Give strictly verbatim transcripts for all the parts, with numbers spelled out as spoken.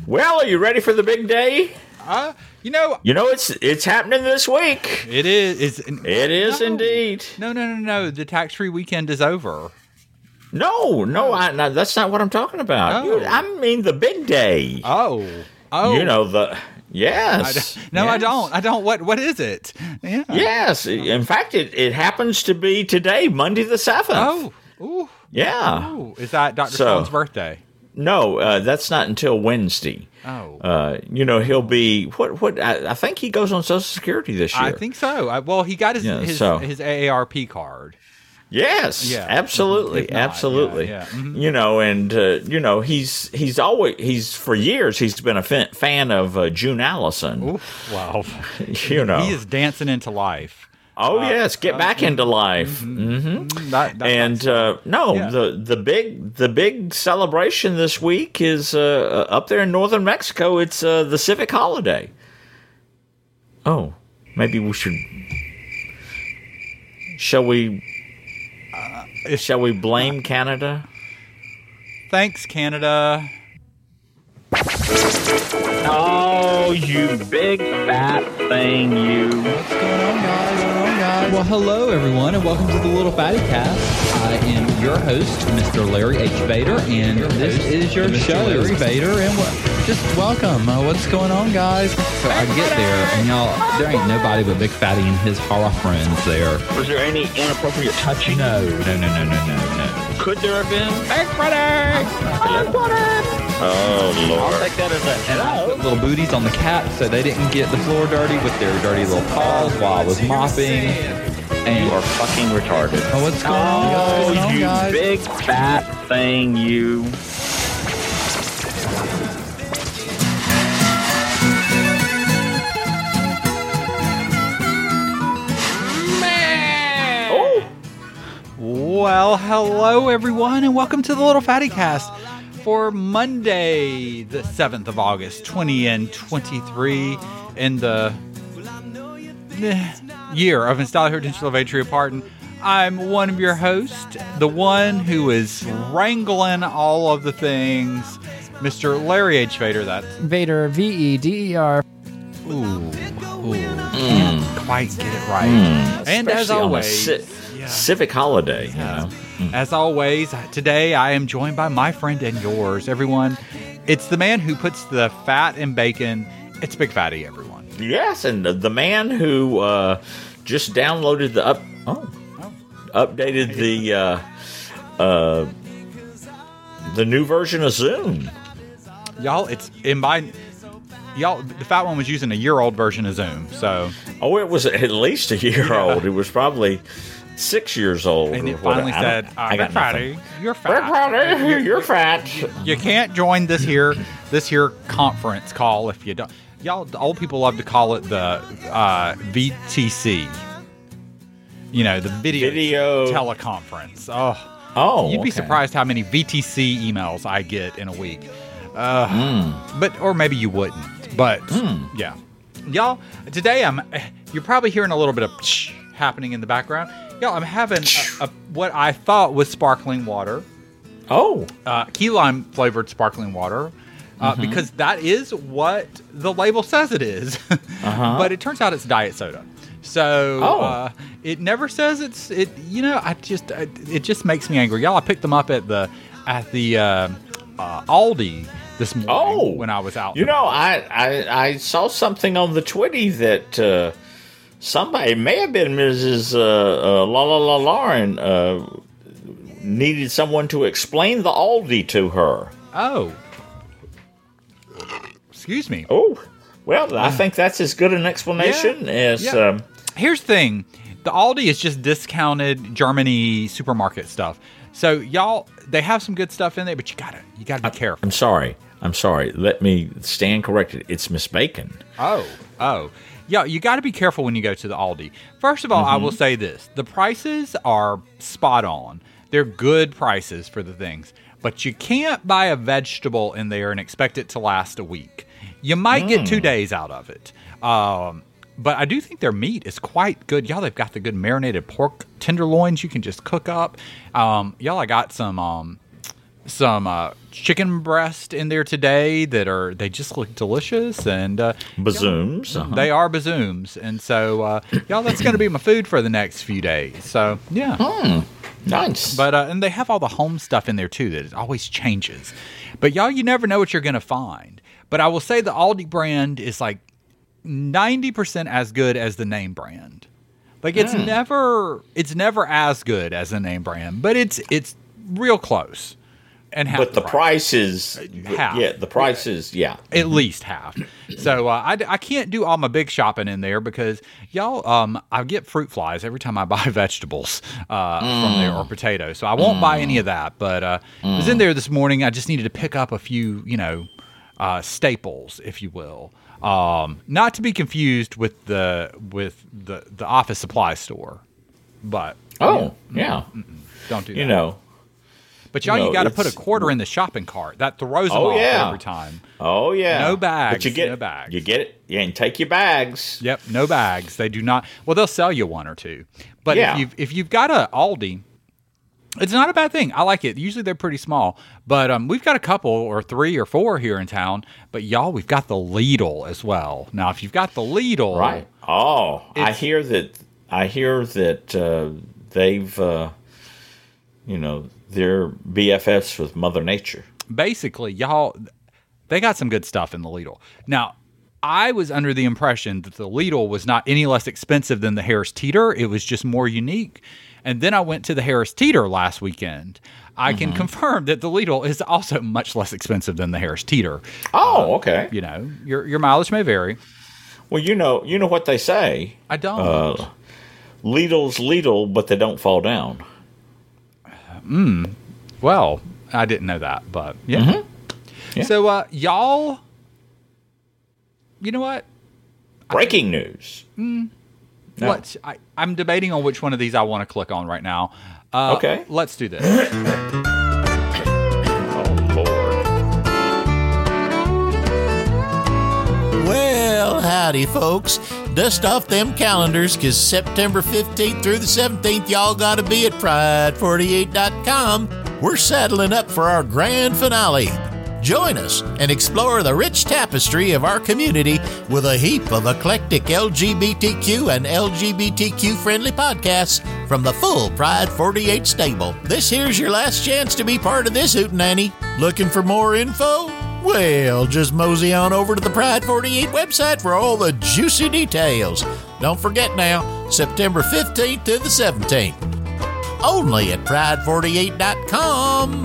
Well, are you ready for the big day? Uh, you know, You know it's it's happening this week. it is. It's, It is no. indeed. No, no, no, no. The tax-free weekend is over. No, no, I, no, that's not what I'm talking about. Oh. You- I mean the big day. Oh, oh. You know the yes. I don't- no, I yes. don't. I don't. What? What is it? Yeah. Yes, in fact, it, it happens to be today, Monday the seventh. Oh. Ooh. yeah. Ooh. Is that Doctor So- Stone's birthday? No, uh, that's not until Wednesday. Oh. Uh, you know, he'll be what? What? I, I think he goes on Social Security this year. I think so. I, well, he got his Yeah, his, so- his A A R P card. Yes, Yeah. absolutely, If not, absolutely. yeah, yeah. Mhm. You know, and uh, you know, he's he's always he's for years he's been a fan, fan of uh, June Allison. Oof. Wow. You know, He is dancing into life. oh yes, get back into life. hmm Mm, That, that, And uh, no, Yeah. the the big the big celebration this week is uh, up there in northern Mexico. It's uh, the civic holiday. Oh, maybe we should. Shall we? If- Shall we blame Canada? Thanks, Canada. Oh, you big fat thing, you. What's going on, guys? What's going on, guys? Well, hello, everyone, and welcome to the Little Fatty Cast. I am your host, Mister Larry H. Vader, and this is your Mister show, Larry Vader, and w- just welcome. Uh, what's going on, guys? So I get there, and y'all, there ain't nobody but Big Fatty and his horror friends there. Was there any inappropriate touching? No, no, no, no, no, no, no. Could there have been? Big Fatty! Oh, Lord. I'll take that as a hello. Put little booties on the cat so they didn't get the floor dirty with their dirty little paws while I was mopping. And You are fucking retarded. oh, what's going on, guys? Oh, What's going on, you guys? big fat thing, you. Oh, Well, hello everyone, and welcome to the Little Fatty Cast for Monday, the seventh of August, twenty and twenty-three, in the eh, year of Installer Herdenshell of Atria Pardon. I'm one of your hosts, the one who is wrangling all of the things, Mister Larry H. Vader. That's Vader, V E D E R. ooh, ooh, can't quite get it right. And as especially on a always, ci- yeah. civic holiday, you Yeah. know. As always, today I am joined by my friend and yours, everyone. It's the man who puts the fat in bacon. It's Big Fatty, everyone. Yes, and the, the man who uh, just downloaded the up, oh, Oh. updated the uh, uh, the new version of Zoom. Y'all, it's in my... Y'all, the fat one was using a year-old version of Zoom, so... Oh, it was at least a year Yeah. old. It was probably six years old. And or it finally whatever. I said, don't- uh, I Big got Fatty, nothing. you're Big fat. Fatty, you're fat. You can't join this here this here conference call if you don't. Y'all, the old people love to call it the uh, V T C. You know, the video, Video- teleconference. Oh, Oh, you'd be okay. surprised how many V T C emails I get in a week. Uh, Hmm. But or maybe you wouldn't. But yeah, y'all. Today I'm. You're probably hearing a little bit of psh happening in the background. Y'all, I'm having a, a, what I thought was sparkling water. Oh, Uh, key lime flavored sparkling water, uh, Mm-hmm. because that is what the label says it is. Uh-huh. But it turns out it's diet soda. So Oh. uh, it never says it's it. You know, I just I, it just makes me angry, y'all. I picked them up at the at the uh, uh, Aldi this morning Oh. when I was out. you know, I, I I saw something on the Twitty that uh, somebody, it may have been Missus Uh, uh, La La La Lauren, uh, needed someone to explain the Aldi to her. Oh, excuse me. Oh, well, I think that's as good an explanation as. Yeah. Um, Here's the thing. The Aldi is just discounted Germany supermarket stuff. So y'all, they have some good stuff in there, but you gotta you gotta be careful. I'm sorry. I'm sorry. Let me stand corrected. It's Miss Bacon. Oh, oh. Yeah, you got to be careful when you go to the Aldi. First of all, I will say this. The prices are spot on. They're good prices for the things. But you can't buy a vegetable in there and expect it to last a week. You might get two days out of it. Um, but I do think their meat is quite good. Y'all, they've got the good marinated pork tenderloins you can just cook up. Um, y'all, I got some... Um, some uh, chicken breast in there today that are they just look delicious, and uh, Bazooms. Uh-huh. they are bazooms, and so uh, y'all, that's going to be my food for the next few days. So yeah, Mm, nice. but uh, and they have all the home stuff in there too that it always changes. But y'all, you never know what you're going to find. But I will say the Aldi brand is like ninety percent as good as the name brand. Like it's Mm. never it's never as good as the name brand, but it's it's real close. And half but the price is Half. yeah, the price is yeah. at least half. So uh, I, I can't do all my big shopping in there because y'all, um, I get fruit flies every time I buy vegetables uh, from there or potatoes. So I won't buy any of that. But uh, I was in there this morning. I just needed to pick up a few, you know, uh, staples, if you will. Um, not to be confused with the with the the office supply store, but Oh, yeah. don't do that. You know. But y'all, No, you got to put a it's- quarter in the shopping cart. That throws them Oh, off yeah. every time. Oh yeah. No bags, But you get no bags. You get it. Yeah, and take your bags. Yep, no bags. They do not. Well, they'll sell you one or two. But Yeah. if you've if you've got a Aldi, it's not a bad thing. I like it. Usually they're pretty small, but um, we've got a couple or three or four here in town. But y'all, we've got the Lidl as well. Now, if you've got the Lidl, Right. Oh, I It's- hear that. I hear that uh, they've, uh, you know, they're B F Fs with Mother Nature. basically, y'all, they got some good stuff in the Lidl. Now, I was under the impression that the Lidl was not any less expensive than the Harris Teeter. It was just more unique. And then I went to the Harris Teeter last weekend. I can confirm that the Lidl is also much less expensive than the Harris Teeter. Oh, okay. You know, your your mileage may vary. Well, you know, you know what they say. I don't. Uh, Lidl's Lidl, but they don't fall down. Well, I didn't know that, but yeah. Mm-hmm. Yeah. So, uh, y'all, you know what? Breaking news. No. Let's. I, I'm debating on which one of these I want to click on right now. Uh, Okay. Let's do this. Oh Lord. Well, howdy, folks. Dust off them calendars, because September fifteenth through the seventeenth, y'all gotta be at pride forty-eight dot com. We're saddling up for our grand finale. Join us and explore the rich tapestry of our community with a heap of eclectic L G B T Q and L G B T Q-friendly podcasts from the full Pride forty-eight stable. This here's your last chance to be part of this hootenanny. Looking for more info? Well, just mosey on over to the Pride forty-eight website for all the juicy details. Don't forget now, September fifteenth to the seventeenth. Only at pride forty-eight dot com.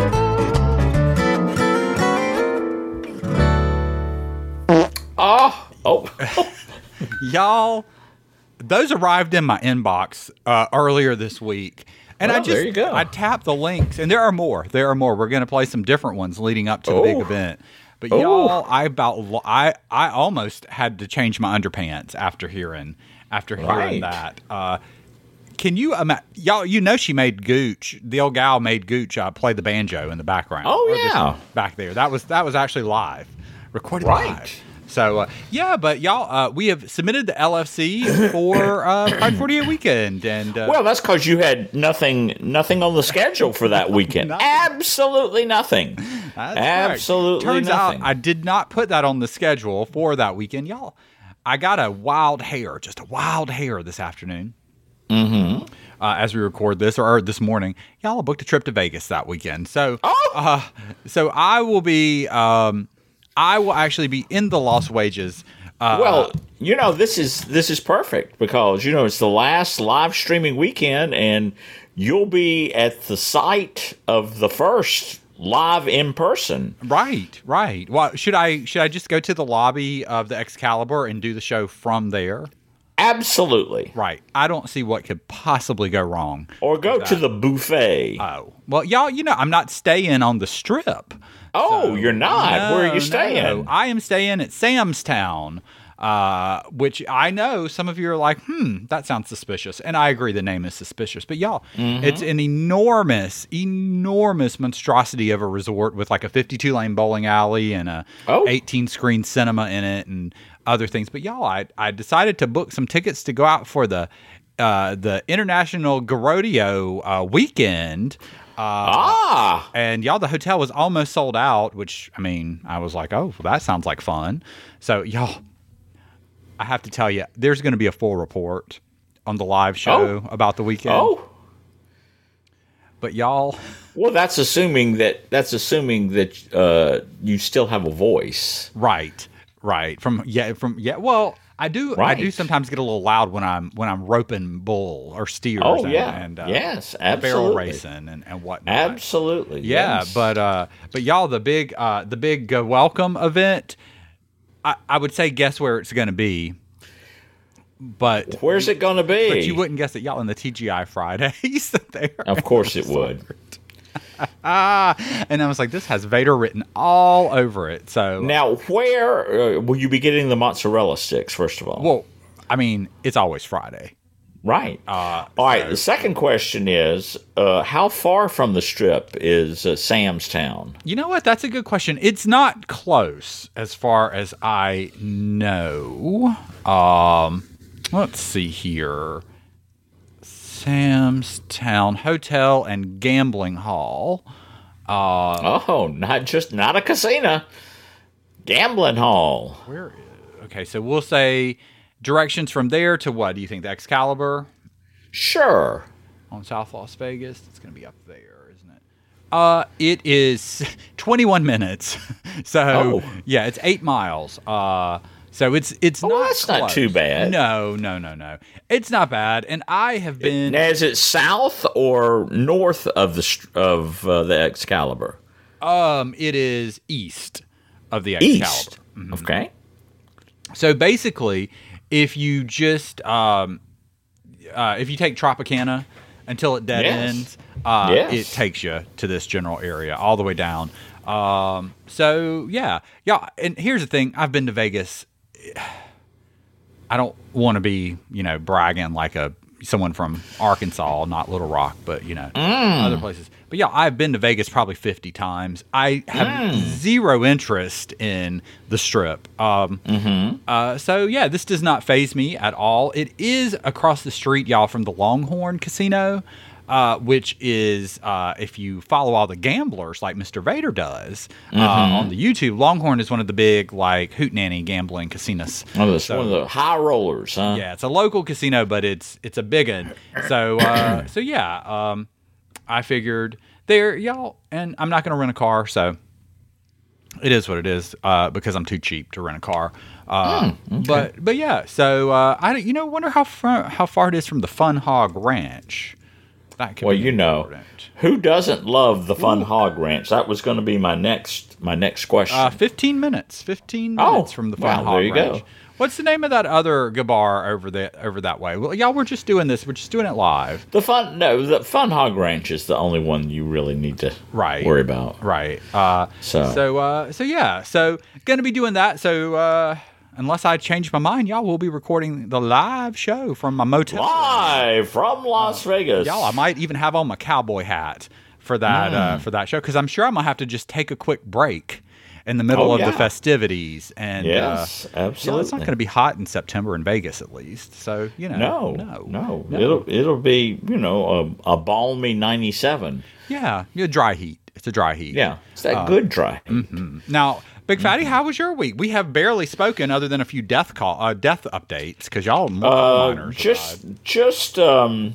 Oh. Oh. Y'all, those arrived in my inbox uh, earlier this week. And I Well, just, there you go. I tapped the links, and there are more. There are more. We're going to play some different ones leading up to the big Oh. event. But Oh. y'all, I about, lo- I, I almost had to change my underpants after hearing, after hearing Right. that. Uh, can you imagine? Y'all, you know, she made Gooch. The old gal made Gooch uh, play the banjo in the background. Oh, Or just yeah. back there. That was that was actually live, recorded Right. live. So, uh, yeah, but y'all, uh, we have submitted the L F C for uh, Pride forty-eight weekend. And uh, Well, that's because you had nothing, nothing on the schedule for that weekend. Nothing. Absolutely nothing. that's right. Absolutely Turns nothing. out I did not put that on the schedule for that weekend. Y'all, I got a wild hair, just a wild hair this afternoon. Mm-hmm. Uh, as we record this, or, or this morning, y'all, I booked a trip to Vegas that weekend. So, Oh! uh, so I will be, um, I will actually be in the Lost Wages. Uh, Well, you know, this is this is perfect because you know it's the last live streaming weekend, and you'll be at the site of the first live in person. right, right. Well, should I should I just go to the lobby of the Excalibur and do the show from there? Absolutely. Right. I don't see what could possibly go wrong. Or go to that. the buffet. Oh, well, y'all, you know, I'm not staying on the strip. oh, you're not. Where are No, you staying? no. I am staying at Sam's Town, uh, which I know some of you are like, hmm, that sounds suspicious. And I agree the name is suspicious. But y'all, Mm-hmm. it's an enormous, enormous monstrosity of a resort with like a fifty-two lane bowling alley and a Oh. eighteen screen cinema in it and other things. But y'all, I, I decided to book some tickets to go out for the uh, the International Garodio uh, weekend. ah, And y'all, the hotel was almost sold out, which, I mean, I was like, oh, well, that sounds like fun. So, y'all, I have to tell you, there's going to be a full report on the live show Oh. about the weekend. oh. But y'all, Well, that's assuming that that's assuming that uh, you still have a voice. right, right. From, yeah, from, yeah, well, I do, Right. I do sometimes get a little loud when I'm, when I'm roping bull or steers. Oh and, yeah, and uh, yes, barrel absolutely, racing and, and whatnot. absolutely. Yeah, yes. but uh, but y'all, the big uh, the big uh, welcome event. I, I would say guess where it's going to be, but where's it going to be? but you wouldn't guess it, y'all, in the T G I Fridays. there, Of course, it would. ah, and I was like, this has Vader written all over it. So Now, where uh, will you be getting the mozzarella sticks? First of all, well, I mean, it's always Friday. right. Uh, all right. so- The second question is, uh, how far from the Strip is uh, Sam's Town? You know what? That's a good question. It's not close as far as I know. Um, let's see here. Sam's Town Hotel and Gambling Hall. Uh, Oh, not just not a casino, gambling hall. where? Okay, so we'll say directions from there to what? Do you think the Excalibur Sure. on South Las Vegas? It's going to be up there, isn't it? Uh, it is twenty-one minutes. So Oh. yeah, it's eight miles. Uh, so it's it's Oh, not that's not close. too bad. No, no, no, no. It's not bad. And I have been. Now, is it south or north of the str- of uh, the Excalibur? Um, it is east of the East. Excalibur. Okay. So basically, if you just um, uh, if you take Tropicana until it dead Yes. ends, uh, Yes. it takes you to this general area all the way down. Um, so yeah, yeah. And here's the thing: I've been to Vegas. I don't want to be, you know, bragging like a someone from Arkansas, not Little Rock, but you know, other places. But yeah, I've been to Vegas probably fifty times. I have zero interest in the Strip. Um, uh, so yeah, this does not faze me at all. It is across the street, y'all, from the Longhorn Casino, uh, which is uh, if you follow all the gamblers like Mister Vader does uh, on the YouTube, Longhorn is one of the big like hootenanny gambling casinos. Oh, that's So- one of the high rollers, huh? Yeah, it's a local casino, but it's it's a big one. So uh, so yeah, um, I figured there, y'all, and I'm not going to rent a car, so it is what it is uh, because I'm too cheap to rent a car. Uh, But but yeah, so uh, I you know wonder how far, how far it is from the Fun Hog Ranch. That could Well, be you know, important. who doesn't love the Fun Hog Ranch? That was going to be my next my next question. Uh, fifteen minutes. Fifteen Oh, minutes from the Fun wow, Hog there you Ranch. go. What's the name of that other gabar over the over that way? Well, y'all, we're just doing this. We're just doing it live. the fun no, the Fun Hog Ranch is the only one you really need to Right. worry about. Right. Uh, So. so uh, so yeah. So gonna be doing that. So uh, unless I change my mind, y'all will be recording the live show from my motel. Live from Las Vegas. Y'all, I might even have on my cowboy hat for that uh, Hmm. for that show because I'm sure I'm gonna have to just take a quick break in the middle Oh, of yeah. the festivities. And Yes, uh, you know, absolutely. it's not going to be hot in September in Vegas, at least. So you know, No, no, no, It'll it'll be you know a, a balmy ninety-seven. Yeah, yeah, dry heat. It's a dry heat. Yeah, it's Uh, that good dry. Now, Big Fatty, Mm-hmm. how was your week? We have barely spoken other than a few death call, uh, death updates because y'all are more coal Uh, miners. just died. just um,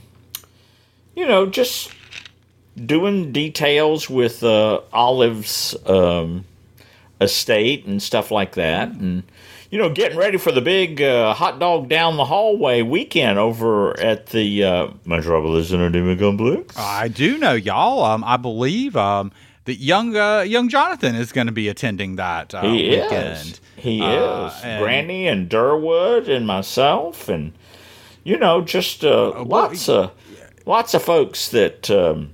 you know, just doing details with uh, Olive's um, estate and stuff like that, and you know, getting ready for the big uh, hot dog down the hallway weekend over at the uh, Metropolis Entertainment Complex. I do know y'all. Um, I believe um that young uh, young Jonathan is going to be attending that uh, He weekend. is. He Uh, is. and- Brandy and Durwood and myself, and you know, just uh, well, lots of lots of folks that. Um,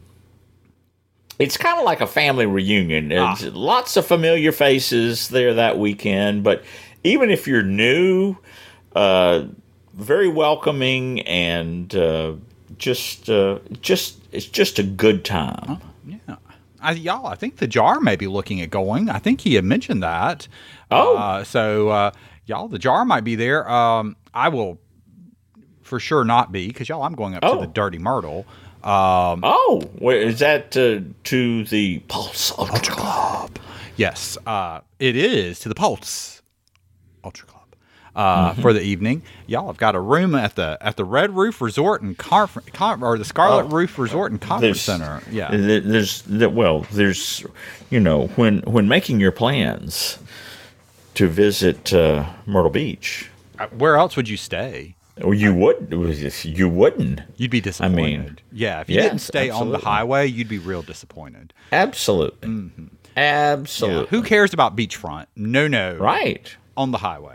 it's kind of like a family reunion. It's lots of familiar faces there that weekend, but even if you're new, uh, very welcoming and uh, just uh, just it's just a good time. Yeah. I, y'all, I think the Jar may be looking at going. I think he had mentioned that. Oh. Uh, so, uh, y'all, the Jar might be there. Um, I will for sure not be because, y'all, I'm going up Oh. to the Dirty Myrtle. Um, Oh, wait, is that uh, to the Pulse Ultra Club? yes, uh, it is to the Pulse Ultra Club. Uh, Mm-hmm. for the evening, y'all have got a room at the at the Red Roof Resort and Conference, con- or the Scarlet Oh, Roof Resort and Conference Center. Yeah, There- There's there- well, there's you know when when making your plans to visit uh, Myrtle Beach, Uh, where else would you stay? or you would you wouldn't You'd be disappointed. mean, yeah, if you yes, didn't stay on the absolutely. highway, you'd be real disappointed. absolutely absolutely Yeah, who cares about beachfront? No, no, right. on the highway.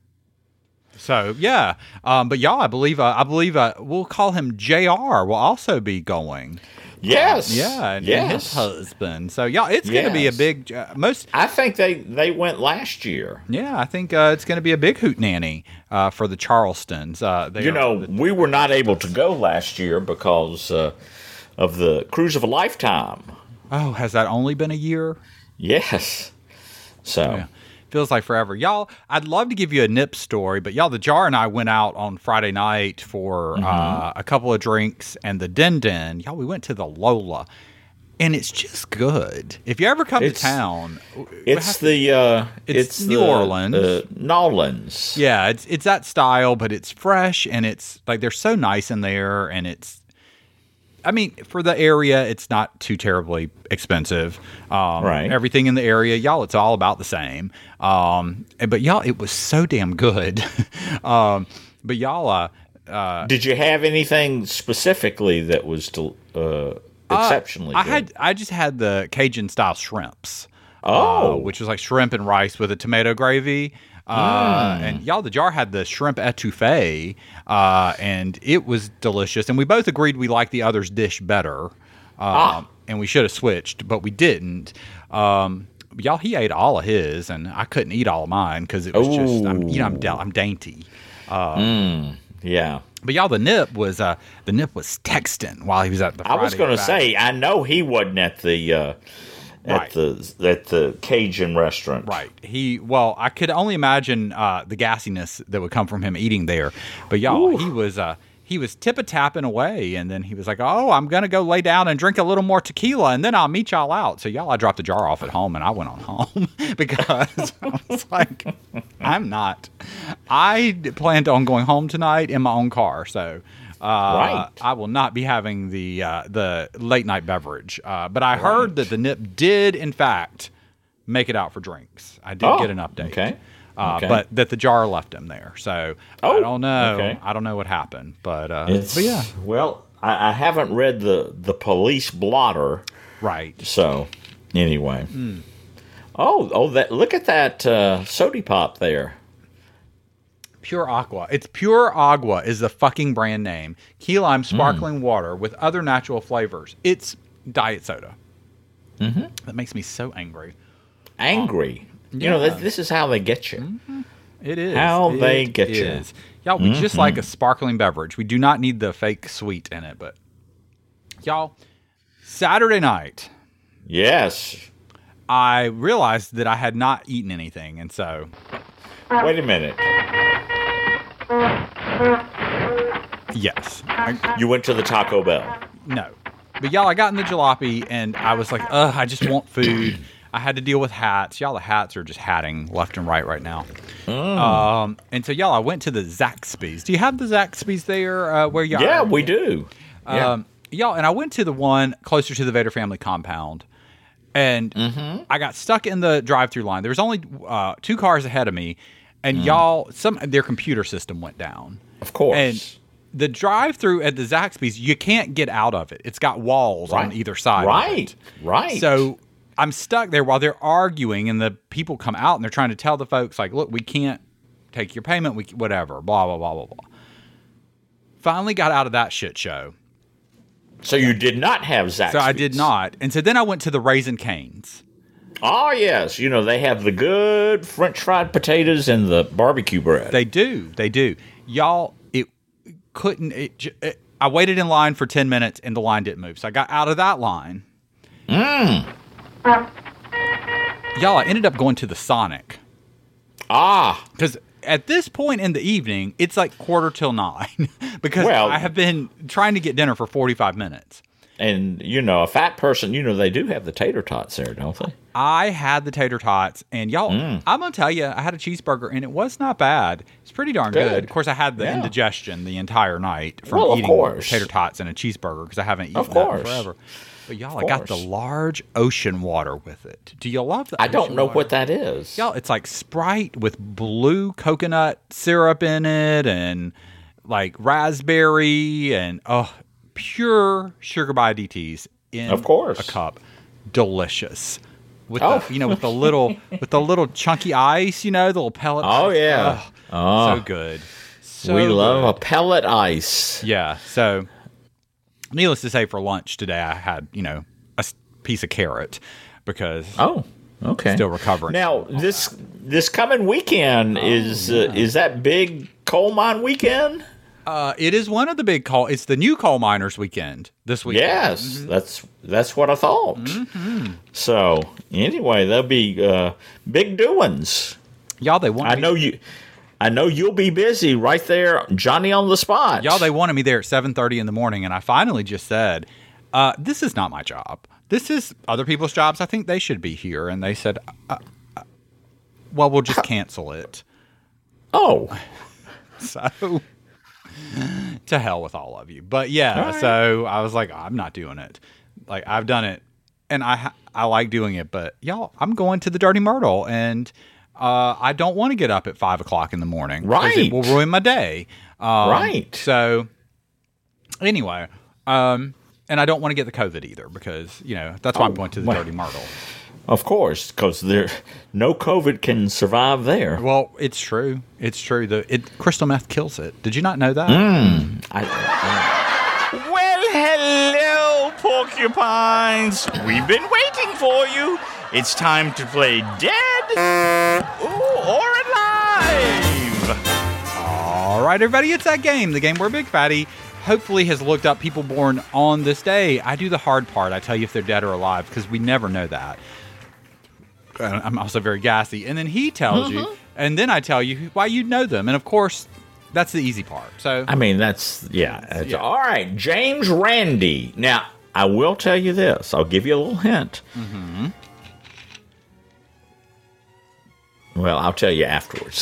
So yeah, um, but y'all, I believe, uh, I believe uh, we'll call him J R. Will also be going. Yes, Yeah, and, yes. and his husband. So y'all, it's going to be a Yes. big uh, most. I think they they went last year. Yeah, I think uh, it's going to be a big hootenanny uh, for the Charlestons. Uh, they You are- know, we were not able to go last year because uh, of the Cruise of a Lifetime. oh, has that only been a year? Yes. So, Yeah. Feels like forever. Y'all, I'd love to give you a nip story, but y'all, the Jar and I went out on Friday night for Mm-hmm. uh, a couple of drinks and the Din Din. Y'all, we went to the Lola, and it's just good. If you ever come It's- to town, we it's have to- the uh, It's it's, New the, Orleans. uh, Nolans. yeah, it's it's that style, but it's fresh and it's like they're so nice in there, and it's. I mean, for the area, it's not too terribly expensive. Um, Right. Everything in the area, y'all, it's all about the same. Um, and- but y'all, it was so damn good. um, but y'all, uh, uh, Did you have anything specifically that was del- uh, exceptionally I good? had, I just had the Cajun style shrimps. Oh. uh, which was like shrimp and rice with a tomato gravy. Uh, Hmm. And y'all, the Jar had the shrimp etouffee, uh, and it was delicious. And we both agreed we liked the other's dish better. Um, Ah. And we should have switched, but we didn't. Um, y'all, he ate all of his, and I couldn't eat all of mine because it was just, I'm, you know, I'm, da- I'm dainty. Yeah. But y'all, the nip was uh, the nip was texting while he was at the. I was Friday going to Fat- say, I know he wasn't at the uh, at Right. the at the Cajun restaurant. Right. He well, I could only imagine uh, the gassiness that would come from him eating there. But y'all, he was uh, he was tip a tapping away, and then he was like, "Oh, I'm gonna go lay down and drink a little more tequila, and then I'll meet y'all out." So y'all, I dropped the jar off at home, and I went on home because I was like, "I'm not. I planned on going home tonight in my own car, so." Uh, Right. I will not be having the uh, the late night beverage, uh, but I heard that the nip did, in fact, make it out for drinks. I did Oh, get an update. okay. Uh, Okay. But that the jar left him there. So I Oh, don't know. okay. I don't know what happened. But, uh, It's, but yeah. Well, I, I haven't read the the police blotter, Right. so anyway. Hmm. Oh, oh, that look at that uh, sody pop there. Pure Aqua. It's Pure Agua is the fucking brand name. Key lime sparkling water with other natural flavors. It's diet soda. Mm-hmm. That makes me so angry. Angry. You know, Yeah. this, this is how they get you. It is. How It they get you. is. Y'all, we just like a sparkling beverage. We do not need the fake sweet in it, but y'all, Saturday night, Yes. I realized that I had not eaten anything, and so Wait a minute. yes, I, You went to the Taco Bell. no. But y'all, I got in the jalopy, and I was like, ugh, I just want food. I had to deal with hats. Y'all, the hats are just hatting left and right right now. Um, and so, y'all, I went to the Zaxby's. Do you have the Zaxby's there uh, where y'all Yeah, are? we do. Yeah. Um, y'all, and I went to the one closer to the Vader family compound, and I got stuck in the drive-through line. There was only uh, two cars ahead of me, and y'all, some their computer system went down. Of course. And the drive-through at the Zaxby's, you can't get out of it. It's got walls on Right. either side. of Right. it. Right. So I'm stuck there while they're arguing, and the people come out and they're trying to tell the folks, like, look, we can't take your payment, we whatever, blah, blah, blah, blah, blah. Finally got out of that shit show. So you did not have Zaxby's. So I did not. And so then I went to the Raisin Canes. Oh, yes. You know, they have the good French fried potatoes and the barbecue bread. They do. They do. Y'all, it couldn't. It, j- it, I waited in line for ten minutes and the line didn't move. So I got out of that line. Mm. Y'all, I ended up going to the Sonic. Ah. Because at this point in the evening, it's like quarter till nine because Well- I have been trying to get dinner for forty-five minutes. And, you know, a fat person, you know, they do have the tater tots there, don't they? I had the tater tots, and y'all, Mm. I'm gonna tell you, I had a cheeseburger, and it was not bad. It's pretty darn good. Good. Of course, I had the Yeah. indigestion the entire night from Well, of eating course. tater tots and a cheeseburger because I haven't eaten Of that in course. forever. But y'all, Of I got the course. large ocean water with it. Do you love the? I don't ocean know water? what that is. Y'all, it's like Sprite with blue coconut syrup in it, and like raspberry, and oh, pure sugar by D Ts in Of course. a cup. Delicious. With Oh. the, you know, with the little with the little chunky ice, you know, the little pellet. Oh, ice. yeah. Ugh, Oh. so good. So we love good. a pellet ice. Yeah. So, needless to say, for lunch today, I had you know a s- piece of carrot because Oh, okay. still recovering. Now, this this coming weekend Oh, is uh, is that big coal mine weekend? Uh, it is one of the big coal. It's the new coal miners weekend this weekend. Yes, that's that's what I thought. Mm-hmm. So anyway, there'll be uh, big doings. Y'all, they want I me, know you. I know you'll be busy right there, Johnny on the spot. y'all. They wanted me there at seven thirty in the morning, and I finally just said, uh, "This is not my job. This is other people's jobs. I think they should be here." And they said, uh, uh, "Well, we'll just cancel it." Oh, So. To hell with all of you. But yeah, All right. so I was like, I'm not doing it. Like, I've done it, and I ha- I like doing it, but y'all, I'm going to the Dirty Myrtle, and uh, I don't want to get up at five o'clock in the morning. 'cause Right. It will ruin my day. Um, Right. So, anyway, um, and I don't want to get the COVID either because, you know, that's why I'm Oh, going to the well. Dirty Myrtle. of course, because there no COVID can survive there. Well, it's true. It's true. The it, crystal meth kills it. Did you not know that? Mm. I, Well, hello, porcupines. We've been waiting for you. It's time to play dead ooh, or alive. All right, everybody, it's that game. The game where Big Fatty hopefully has looked up people born on this day. I do the hard part. I tell you if they're dead or alive because we never know that. Uh, I'm also very gassy. And then he tells you, and then I tell you why you know them. And of course, that's the easy part. So, I mean, that's yeah. That's, Yeah. All right, James Randi. Now, I will tell you this. I'll give you a little hint. Mm-hmm. Well, I'll tell you afterwards.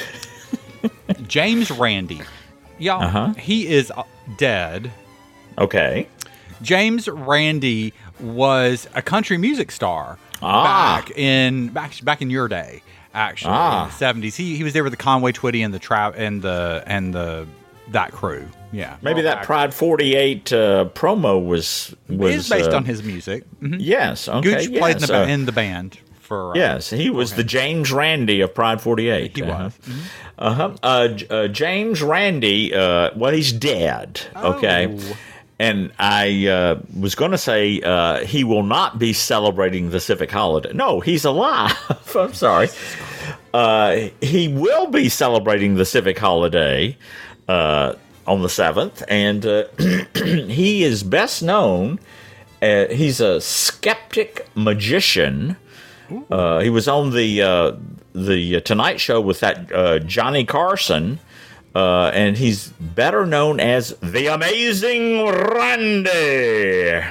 James Randi. Y'all, Uh-huh. he is uh, dead. Okay. James Randi was a country music star Ah. back in back back in your day, actually Ah. in the seventies. He he was there with the Conway Twitty and the trap and the and the that crew. Yeah, Maybe Well, that back- Pride forty-eight uh, promo was was is based uh, on his music. Mhm. Yes. Okay. Gooch yes, played in the, ba- uh, in the band for uh, Yes, he was the James Randi of Pride forty-eight. He uh-huh. was. Mhm. Uh-huh. Uh, J- uh, James Randi, uh, well, he's dead. Okay. Oh. And I uh, was going to say uh, he will not be celebrating the civic holiday. No, he's alive. I'm sorry. Uh, he will be celebrating the civic holiday uh, on the seventh. And uh, he is best known. Uh, he's a skeptic magician. Uh, he was on the uh, the Tonight Show with that uh, Johnny Carson, uh, and he's better known as the Amazing Randy.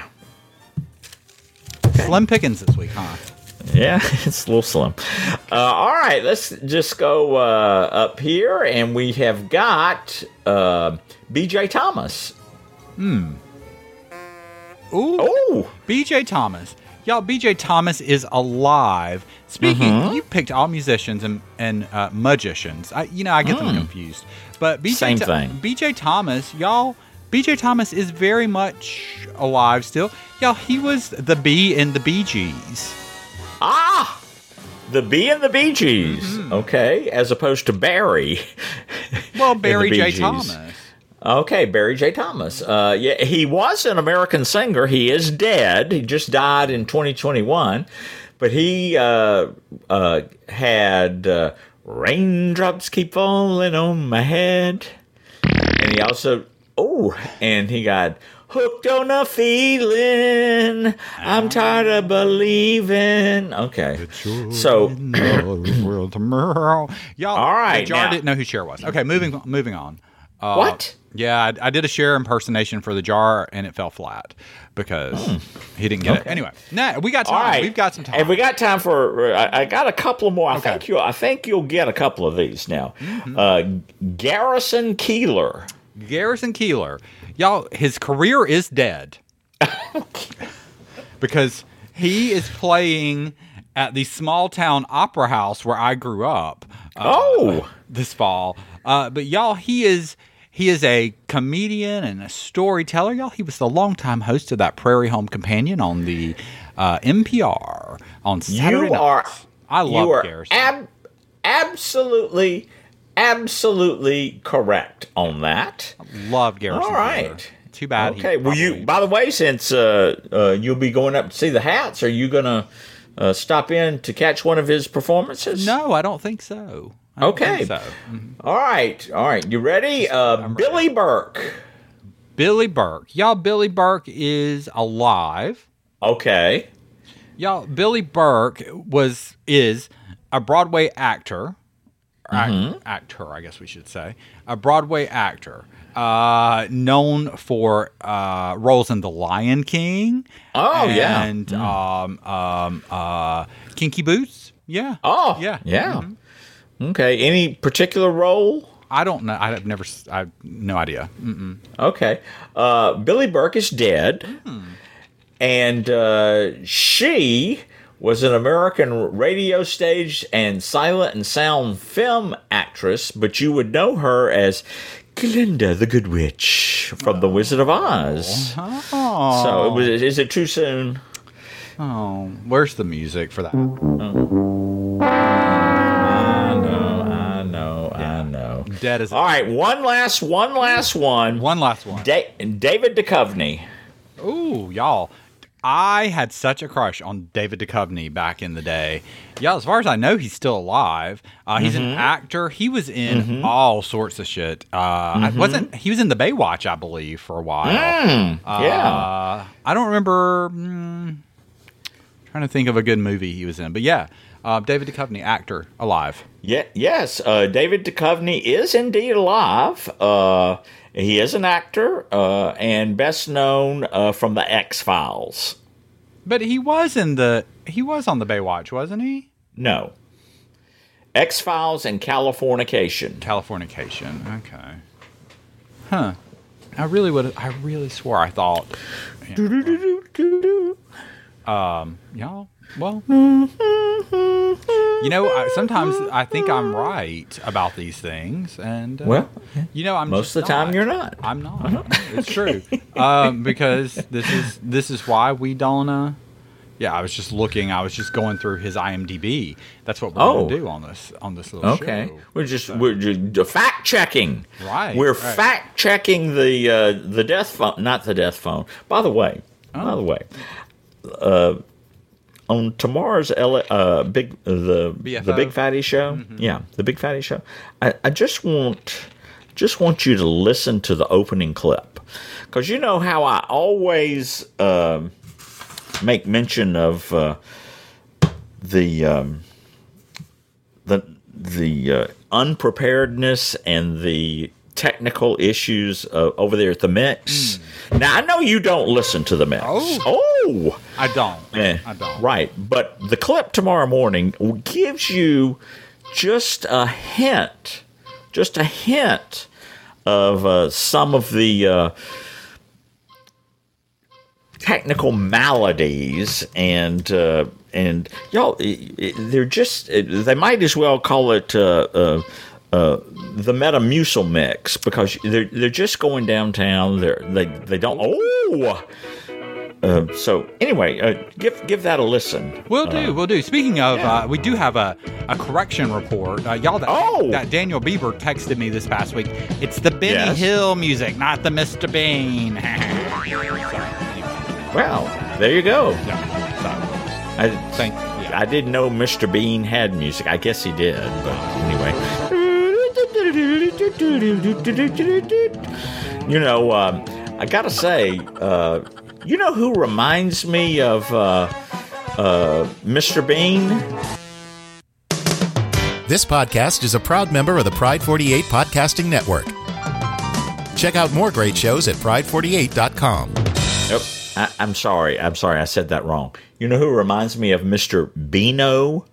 Slim Pickens this week, huh? Yeah, it's a little slim. Uh, all right, let's just go uh, up here, and we have got uh, B J Thomas. Ooh, Oh, B J Thomas. Y'all, B J Thomas is alive. Speaking, Mm-hmm. you picked all musicians and, and uh, magicians. I, you know, I get them confused. But B J Mm. Same Tho- thing. B J Thomas, y'all, B J Thomas is very much alive still. Y'all, he was the Bee in the Bee Gees. ah, the Bee and the Bee Gees. Okay, as opposed to Barry. Well, in the Barry Bee J. Gees. Thomas. Okay, Barry J. Thomas. Uh, yeah, he was an American singer. He is dead. He just died in twenty twenty-one. But he uh, uh, had uh, Raindrops Keep Falling on My Head. And he also, oh, and he got hooked on a feeling. I'm tired of believing. Okay. So, y'all, all right. Jar now, didn't know who Cher was. Okay, moving moving on. Uh, what? Yeah, I, I did a Cher impersonation for the Jar, and it fell flat because Hmm. he didn't get it. Anyway, nah, we got time. All right. We've got some time. And we got time for. I, I got a couple more. I Okay. think you. I think you'll get a couple of these now. Uh, Garrison Keillor. Garrison Keillor. Y'all, his career is dead. Because he is playing at the small town opera house where I grew up. uh, Oh. This fall. Uh, but y'all, he is he is a comedian and a storyteller. Y'all, he was the longtime host of that Prairie Home Companion on the uh, N P R on Saturday You are. nights. I love you are Garrison. ab- absolutely, absolutely correct on that. love Garrison. All right. Keillor. Too bad. he Okay. Well, you. probably- By the way, since uh, uh, you'll be going up to see the Hats, are you gonna uh, stop in to catch one of his performances? No, I don't think so. I don't Okay. think so. All right. All right. You ready? Uh, Billy Burke. Billy Burke. Y'all, Billy Burke is alive. Okay. Y'all, Billy Burke was is a Broadway actor. Or ac- Mm-hmm. actor, I guess we should say. A Broadway actor. Uh, known for uh, roles in The Lion King. Oh, yeah. And um, um, uh, Kinky Boots. Yeah. Oh. Yeah. Yeah. Okay. Any particular role? I don't know. I've never. s- I have no idea. Mm-mm. Okay. Uh, Billy Burke is dead. And uh, she was an American radio stage and silent and sound film actress, but you would know her as Glinda the Good Witch from The Wizard of Oz. Oh. So it was, is it too soon? Oh, where's the music for that? I know, I know, I know. Dead as All right, one last, one last one. One last one. Da- David Duchovny. Ooh, y'all. I had such a crush on David Duchovny back in the day. Yeah, as far as I know, he's still alive. Uh, he's Mm-hmm. an actor. He was in all sorts of shit. Uh, I wasn't. He was in the Baywatch, I believe, for a while. Mm, yeah. Uh, I don't remember. Mm, trying to think of a good movie he was in, but yeah, uh, David Duchovny, actor, alive. Yeah, yes, uh, David Duchovny is indeed alive. Uh, he is an actor uh, and best known uh, from the X-Files. But he was in the. He was on the Baywatch, wasn't he? No. X-Files and Californication. Californication. Okay. Huh. I really would. I really swore I thought. Um. Y'all. Well. You know, I, sometimes I think I'm right about these things, and uh, Well, you know, I'm most just of the time not. you're not. I'm not. It's true. Um, because this is this is why we don't. Uh, yeah, I was just looking. I was just going through his I M D B. That's what we're Oh. going to do on this on this little Okay, show. we're just we're just fact checking. Right, We're right. fact checking the uh, the death phone, not the death phone. By the way, Oh. by the way, uh, on tomorrow's L- uh, big uh, the B F O? the Big Fatty Show, yeah, the Big Fatty Show. I, I just want just want you to listen to the opening clip, because you know how I always um make mention of uh, the. Um, the the uh, unpreparedness and the technical issues uh, over there at the Mix. Now I know you don't listen to the Mix. Oh. oh. I don't. Eh, I don't. Right, but the clip tomorrow morning gives you just a hint, just a hint of uh, some of the uh, technical maladies and uh, and y'all, i- i- they're just they might as well call it uh, uh, uh, the Metamucil mix, because they're they're just going downtown. They're they they don't oh. Uh, so anyway, uh, give give that a listen. We'll do. We'll do. Speaking of, uh, we do have a, a correction report. Uh, y'all, that, Oh! that Daniel Bieber texted me this past week. It's the Benny Yes. Hill music, not the Mister Bean. Well, there you go. Yeah, so, I thank yeah. I didn't know Mister Bean had music. I guess he did, but anyway. You know, um, I gotta say, uh, you know who reminds me of uh, uh, Mister Bean? This podcast is a proud member of the Pride forty-eight Podcasting Network. Check out more great shows at pride forty-eight dot com. Yep. I, I'm sorry. I'm sorry. I said that wrong. You know who reminds me of Mister Beano?